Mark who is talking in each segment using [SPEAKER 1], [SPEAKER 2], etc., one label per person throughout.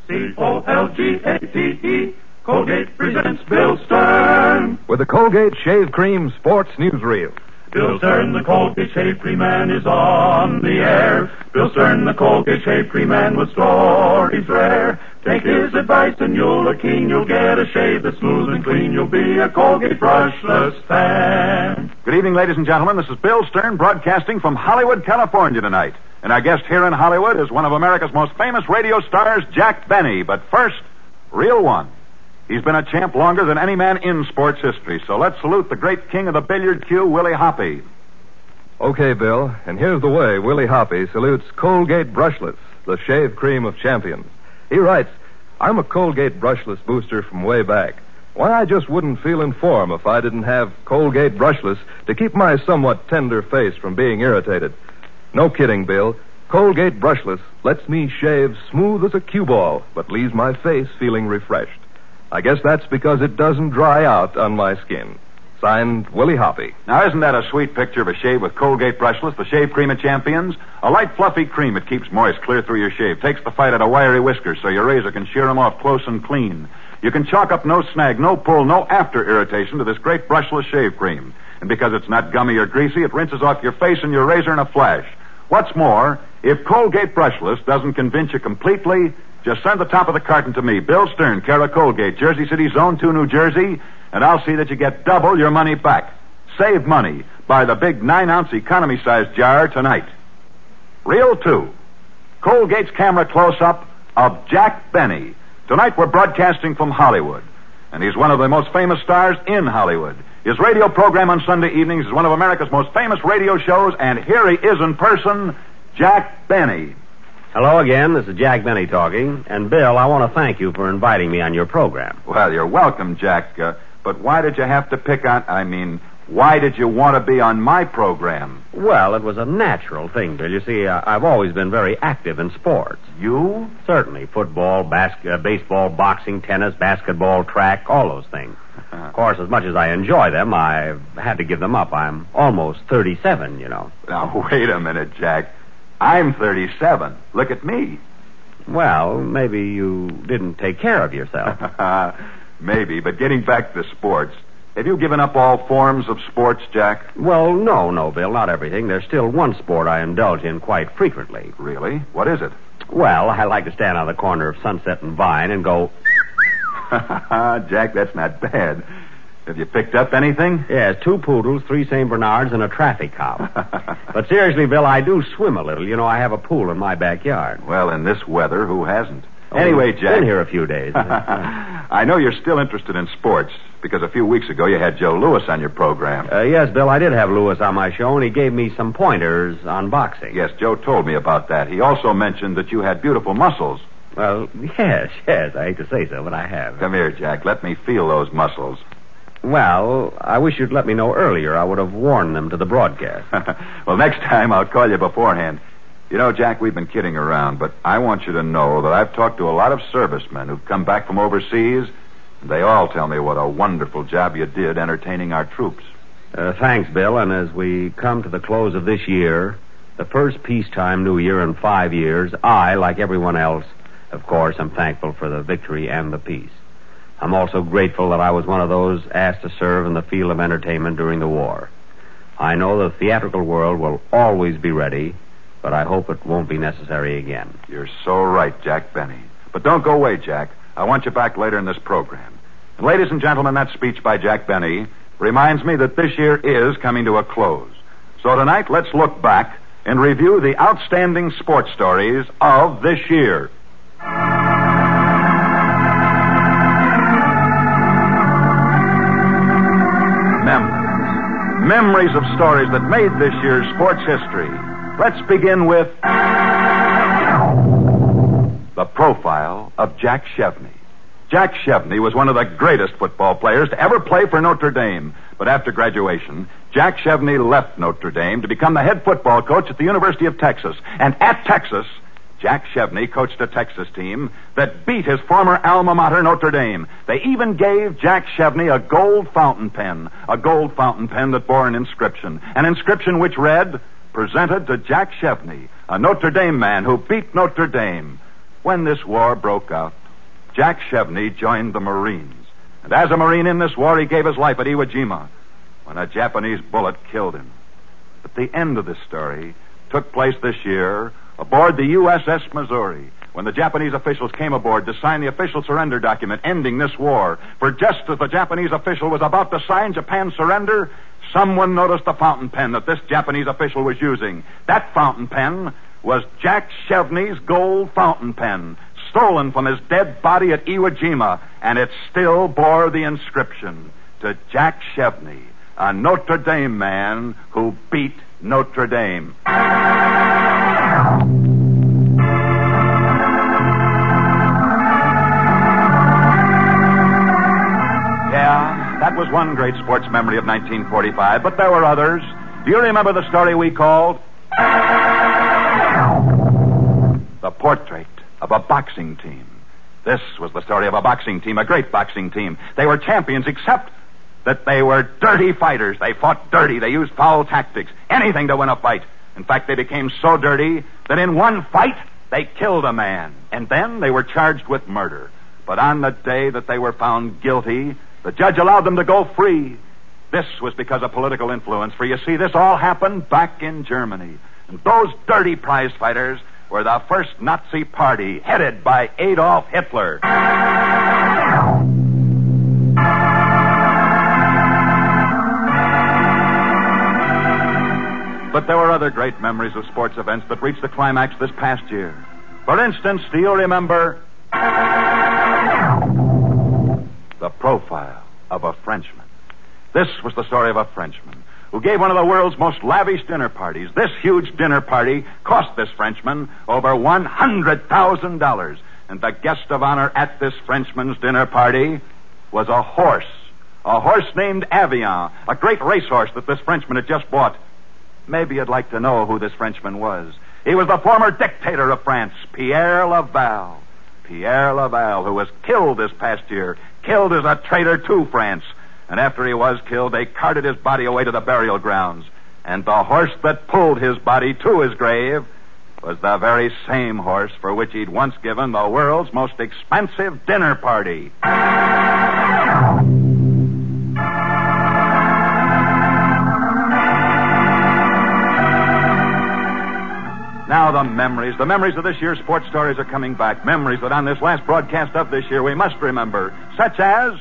[SPEAKER 1] Colgate, Colgate presents Bill Stern.
[SPEAKER 2] With the Colgate Shave Cream Sports Newsreel.
[SPEAKER 1] Bill Stern, the Colgate Shave Cream Man, is on the air. Bill Stern, the Colgate Shave Cream Man, with stories rare. Take his advice and you'll look keen. You'll get a shave that's smooth and clean. You'll be a Colgate brushless fan.
[SPEAKER 3] Good evening, ladies and gentlemen. This is Bill Stern broadcasting from Hollywood, California tonight. And our guest here in Hollywood is one of America's most famous radio stars, Jack Benny. But first, real one. He's been a champ longer than any man in sports history. So let's salute the great king of the billiard cue, Willie Hoppe.
[SPEAKER 2] Okay, Bill, and here's the way Willie Hoppe salutes Colgate Brushless, the shave cream of champions. He writes, I'm a Colgate Brushless booster from way back. Why, I just wouldn't feel in form if I didn't have Colgate Brushless to keep my somewhat tender face from being irritated. No kidding, Bill. Colgate Brushless lets me shave smooth as a cue ball, but leaves my face feeling refreshed. I guess that's because it doesn't dry out on my skin. Signed, Willie Hoppe.
[SPEAKER 3] Now, isn't that a sweet picture of a shave with Colgate Brushless, the shave cream of champions? A light, fluffy cream that keeps moist clear through your shave. Takes the fight out of wiry whiskers so your razor can shear them off close and clean. You can chalk up no snag, no pull, no after irritation to this great brushless shave cream. And because it's not gummy or greasy, it rinses off your face and your razor in a flash. What's more, if Colgate Brushless doesn't convince you completely, just send the top of the carton to me, Bill Stern, care of Colgate, Jersey City, Zone 2, New Jersey, and I'll see that you get double your money back. Save money. Buy the big 9-ounce economy-sized jar tonight. Reel 2. Colgate's camera close-up of Jack Benny. Tonight we're broadcasting from Hollywood, and he's one of the most famous stars in Hollywood. His radio program on Sunday evenings is one of America's most famous radio shows, and here he is in person, Jack Benny.
[SPEAKER 4] Hello again, this is Jack Benny talking. And, Bill, I want to thank you for inviting me on your program.
[SPEAKER 3] Well, you're welcome, Jack. But why did you have to why did you want to be on my program?
[SPEAKER 4] Well, it was a natural thing, Bill. You see, I've always been very active in sports.
[SPEAKER 3] You?
[SPEAKER 4] Certainly. Football, baseball, boxing, tennis, basketball, track, all those things. Of course, as much as I enjoy them, I've had to give them up. I'm almost 37, you know.
[SPEAKER 3] Now, wait a minute, Jack. I'm 37. Look at me.
[SPEAKER 4] Well, maybe you didn't take care of yourself.
[SPEAKER 3] Maybe, but getting back to sports, have you given up all forms of sports, Jack?
[SPEAKER 4] Well, no, Bill, not everything. There's still one sport I indulge in quite frequently.
[SPEAKER 3] Really? What is it?
[SPEAKER 4] Well, I like to stand on the corner of Sunset and Vine and go...
[SPEAKER 3] Jack, that's not bad. Have you picked up anything?
[SPEAKER 4] Yes, 2 poodles, 3 St. Bernards, and a traffic cop. But seriously, Bill, I do swim a little. You know, I have a pool in my backyard.
[SPEAKER 3] Well, in this weather, who hasn't? Anyway, Jack...
[SPEAKER 4] Been here a few days.
[SPEAKER 3] I know you're still interested in sports, because a few weeks ago you had Joe Louis on your program.
[SPEAKER 4] Yes, Bill, I did have Louis on my show, and he gave me some pointers on boxing.
[SPEAKER 3] Yes, Joe told me about that. He also mentioned that you had beautiful muscles.
[SPEAKER 4] Well, yes, I hate to say so, but I have.
[SPEAKER 3] Come here, Jack. Let me feel those muscles.
[SPEAKER 4] Well, I wish you'd let me know earlier. I would have worn them to the broadcast.
[SPEAKER 3] Well, next time I'll call you beforehand. You know, Jack, we've been kidding around, but I want you to know that I've talked to a lot of servicemen who've come back from overseas, and they all tell me what a wonderful job you did entertaining our troops.
[SPEAKER 4] Thanks, Bill, and as we come to the close of this year, the first peacetime New Year in 5 years, I, like everyone else, of course, am thankful for the victory and the peace. I'm also grateful that I was one of those asked to serve in the field of entertainment during the war. I know the theatrical world will always be ready, but I hope it won't be necessary again.
[SPEAKER 3] You're so right, Jack Benny. But don't go away, Jack. I want you back later in this program. And ladies and gentlemen, that speech by Jack Benny reminds me that this year is coming to a close. So tonight, let's look back and review the outstanding sports stories of this year. Memories of stories that made this year's sports history. Let's begin with the profile of Jack Chevney. Jack Chevney was one of the greatest football players to ever play for Notre Dame. But after graduation, Jack Chevney left Notre Dame to become the head football coach at the University of Texas. And at Texas, Jack Chevney coached a Texas team that beat his former alma mater, Notre Dame. They even gave Jack Chevney a gold fountain pen that bore an inscription which read, "Presented to Jack Chevney, a Notre Dame man who beat Notre Dame." When this war broke out, Jack Chevney joined the Marines. And as a Marine in this war, he gave his life at Iwo Jima when a Japanese bullet killed him. But the end of this story took place this year aboard the USS Missouri, when the Japanese officials came aboard to sign the official surrender document ending this war. For just as the Japanese official was about to sign Japan's surrender, someone noticed the fountain pen that this Japanese official was using. That fountain pen was Jack Chevney's gold fountain pen, stolen from his dead body at Iwo Jima, and it still bore the inscription, "To Jack Chevney, a Notre Dame man who beat Notre Dame." Yeah, that was one great sports memory of 1945, but there were others. Do you remember the story we called The Portrait of a Boxing Team? This was the story of a boxing team, a great boxing team. They were champions, except that they were dirty fighters. They fought dirty. They used foul tactics, anything to win a fight. In fact, they became so dirty that in one fight, they killed a man. And then they were charged with murder. But on the day that they were found guilty, the judge allowed them to go free. This was because of political influence, for you see, this all happened back in Germany. And those dirty prize fighters were the first Nazi party, headed by Adolf Hitler. But there were other great memories of sports events that reached the climax this past year. For instance, do you remember The Profile of a Frenchman? This was the story of a Frenchman who gave one of the world's most lavish dinner parties. This huge dinner party cost this Frenchman over $100,000. And the guest of honor at this Frenchman's dinner party was a horse named Avion, a great racehorse that this Frenchman had just bought. Maybe you'd like to know who this Frenchman was. He was the former dictator of France, Pierre Laval. Pierre Laval, who was killed this past year, killed as a traitor to France. And after he was killed, they carted his body away to the burial grounds. And the horse that pulled his body to his grave was the very same horse for which he'd once given the world's most expensive dinner party. Now the memories of this year's sports stories are coming back. Memories that on this last broadcast of this year we must remember, such as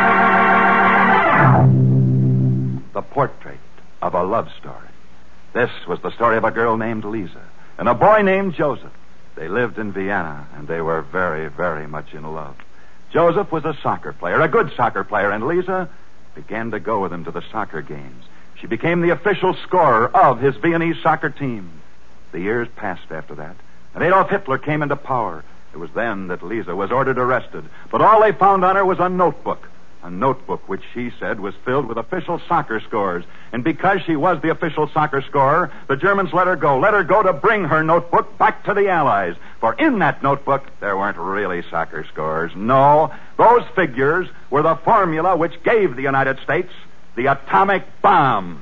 [SPEAKER 3] The Portrait of a Love Story. This was the story of a girl named Lisa and a boy named Joseph. They lived in Vienna, and they were very, very much in love. Joseph was a soccer player, a good soccer player, and Lisa began to go with him to the soccer games. She became the official scorer of his Viennese soccer team. The years passed after that, and Adolf Hitler came into power. It was then that Lisa was ordered arrested. But all they found on her was a notebook which she said was filled with official soccer scores. And because she was the official soccer scorer, the Germans let her go to bring her notebook back to the Allies. For in that notebook, there weren't really soccer scores. No, those figures were the formula which gave the United States the atomic bomb.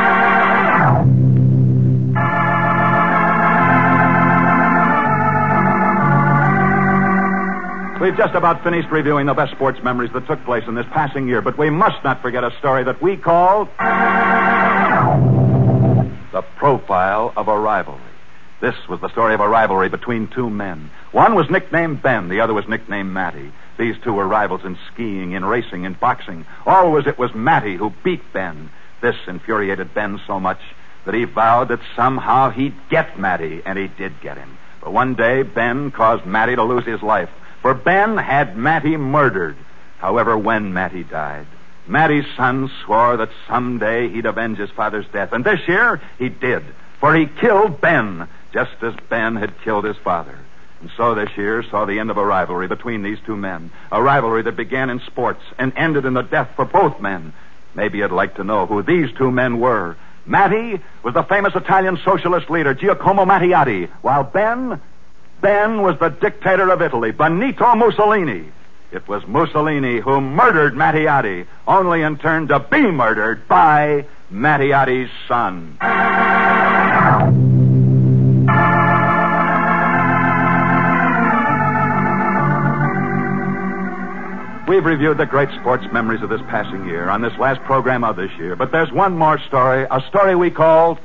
[SPEAKER 3] We've just about finished reviewing the best sports memories that took place in this passing year, but we must not forget a story that we called The Profile of a Rivalry. This was the story of a rivalry between two men. One was nicknamed Ben, the other was nicknamed Matty. These two were rivals in skiing, in racing, in boxing. Always it was Matty who beat Ben. This infuriated Ben so much that he vowed that somehow he'd get Matty, and he did get him. But one day, Ben caused Matty to lose his life. For Ben had Matty murdered. However, when Matty died, Matty's son swore that someday he'd avenge his father's death. And this year, he did. For he killed Ben, just as Ben had killed his father. And so this year saw the end of a rivalry between these two men. A rivalry that began in sports and ended in the death for both men. Maybe you'd like to know who these two men were. Matty was the famous Italian socialist leader, Giacomo Matteotti, while Ben was the dictator of Italy, Benito Mussolini. It was Mussolini who murdered Matteotti, only in turn to be murdered by Matteotti's son. we've reviewed the great sports memories of this passing year on this last program of this year. But there's one more story, a story we called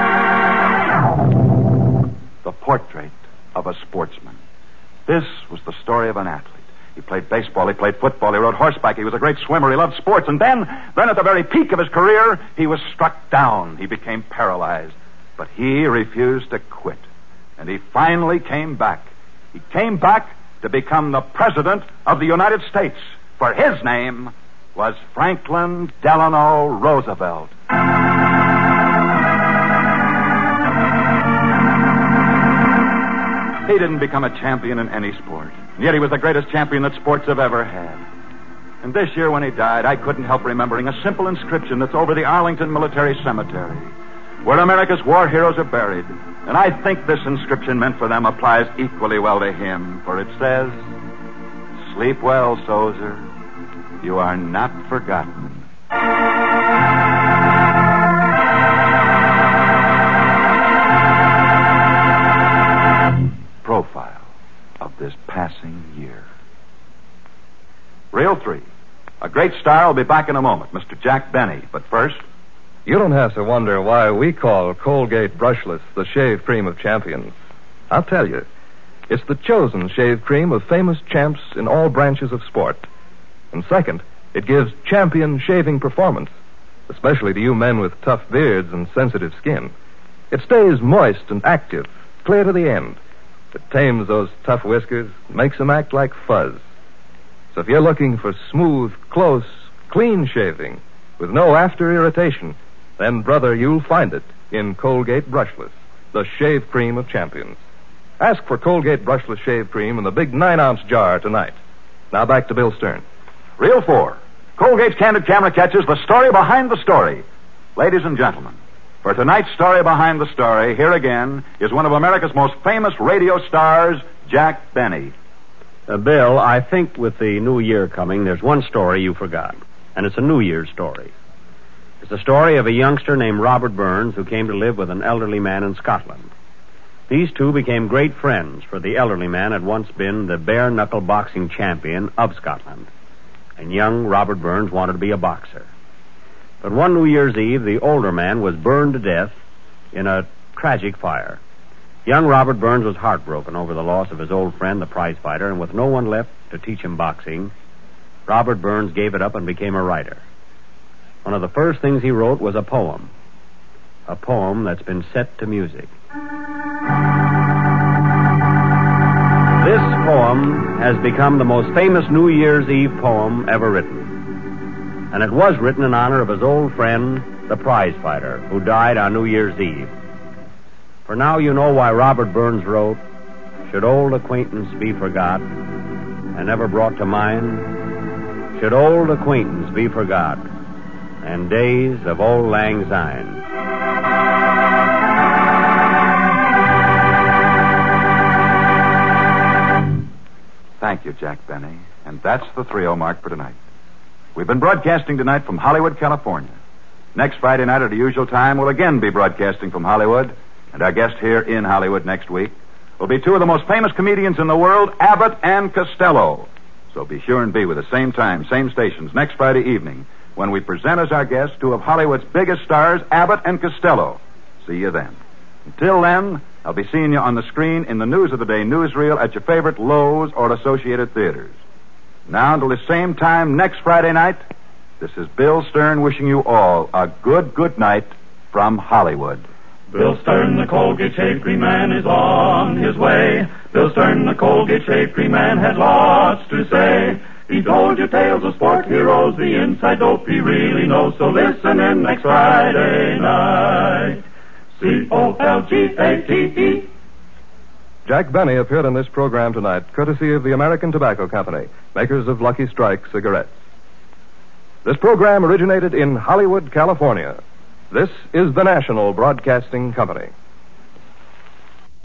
[SPEAKER 3] The Portrait of a Sportsman. This was the story of an athlete. He played baseball, he played football, he rode horseback, he was a great swimmer, he loved sports, and then at the very peak of his career, he was struck down. He became paralyzed. But he refused to quit. And he finally came back. He came back to become the President of the United States. For his name was Franklin Delano Roosevelt. He didn't become a champion in any sport. And yet he was the greatest champion that sports have ever had. And this year when he died, I couldn't help remembering a simple inscription that's over the Arlington Military Cemetery, where America's war heroes are buried. And I think this inscription meant for them applies equally well to him, for it says, "Sleep well, soldier. You are not forgotten." Profile of this passing year. Reel 3. A great star will be back in a moment, Mr. Jack Benny. But first...
[SPEAKER 2] You don't have to wonder why we call Colgate Brushless the shave cream of champions. I'll tell you. It's the chosen shave cream of famous champs in all branches of sport. And second, it gives champion shaving performance, especially to you men with tough beards and sensitive skin. It stays moist and active, clear to the end. It tames those tough whiskers, makes them act like fuzz. So if you're looking for smooth, close, clean shaving with no after irritation, then, brother, you'll find it in Colgate Brushless, the shave cream of champions. Ask for Colgate Brushless shave cream in the big 9-ounce jar tonight. Now back to Bill Stern.
[SPEAKER 3] Reel 4. Colgate's Candid Camera catches the story behind the story. Ladies and gentlemen, for tonight's story behind the story, here again is one of America's most famous radio stars, Jack Benny.
[SPEAKER 4] Bill, I think with the new year coming, there's one story you forgot, and it's a New Year's story. It's the story of a youngster named Robert Burns who came to live with an elderly man in Scotland. These two became great friends, for the elderly man had once been the bare-knuckle boxing champion of Scotland, and young Robert Burns wanted to be a boxer. But one New Year's Eve, the older man was burned to death in a tragic fire. Young Robert Burns was heartbroken over the loss of his old friend, the prize fighter, and with no one left to teach him boxing, Robert Burns gave it up and became a writer. One of the first things he wrote was a poem that's been set to music. This poem has become the most famous New Year's Eve poem ever written. And it was written in honor of his old friend, the prize fighter, who died on New Year's Eve. For now you know why Robert Burns wrote, "Should old acquaintance be forgot and never brought to mind? Should old acquaintance be forgot and days of old lang syne."
[SPEAKER 3] Thank you, Jack Benny. And that's the 3-0 mark for tonight. We've been broadcasting tonight from Hollywood, California. Next Friday night at the usual time, we'll again be broadcasting from Hollywood. And our guest here in Hollywood next week will be two of the most famous comedians in the world, Abbott and Costello. So be sure and be with the same time, same stations, next Friday evening, when we present as our guests two of Hollywood's biggest stars, Abbott and Costello. See you then. Until then, I'll be seeing you on the screen in the News of the Day newsreel at your favorite Lowe's or Associated Theaters. Now, until the same time next Friday night, this is Bill Stern wishing you all a good night from Hollywood.
[SPEAKER 1] Bill Stern, the Colgate Shave Cream Man, is on his way. Bill Stern, the Colgate Shave Cream Man, had lots to say. He told you tales of sport heroes, the inside dope he really knows. So listen in next Friday night. Colgate.
[SPEAKER 2] Jack Benny appeared on this program tonight, courtesy of the American Tobacco Company, makers of Lucky Strike cigarettes. This program originated in Hollywood, California. This is the National Broadcasting Company.